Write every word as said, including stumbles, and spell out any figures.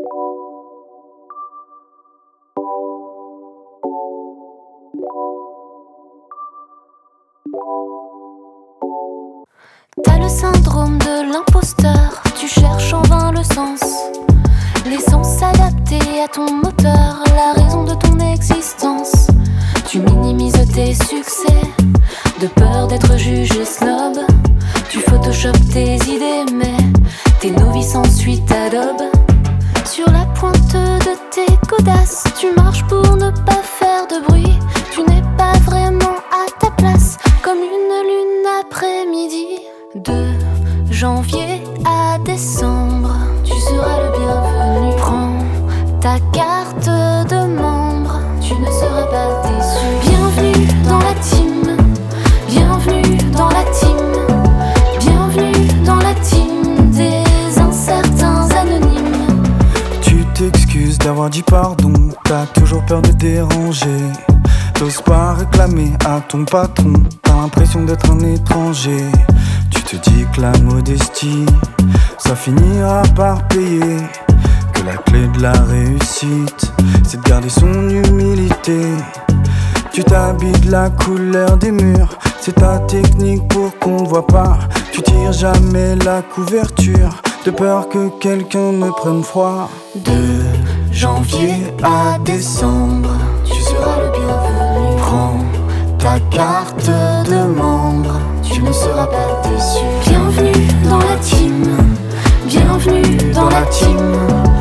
T'as le syndrome de l'imposteur, tu cherches en vain le sens. L'essence adaptée à ton moteur, la raison de ton existence. Tu minimises tes succès, de peur d'être jugé snob. Tu photoshopes tes idées, mais t'es novice ensuite Adobe. Sur la pointe de tes godasses, tu marches pour ne pas faire de bruit. Tu n'es pas vraiment à ta place, comme une lune après-midi. De janvier à décembre, tu seras le bienvenu. Prends ta carte de membre, tu ne seras pas déçu. Bienvenue dans la team, bienvenue dans la team, bienvenue dans la team des incertains anonymes. Tu t'excuses d'avoir dit pardon, t'as toujours peur de déranger. T'oses pas réclamer à ton patron, t'as l'impression d'être un étranger. Tu te dis que la modestie, ça finira par payer. Que la clé de la réussite, c'est de garder son humilité. Tu t'habilles de la couleur des murs, c'est ta technique pour qu'on ne voit pas. Tu tires jamais la couverture, de peur que quelqu'un ne prenne froid. De janvier à décembre, tu seras le bienvenu. Prends ta carte de membre, tu ne seras pas déçu. Bienvenue dans la team, bienvenue dans la team.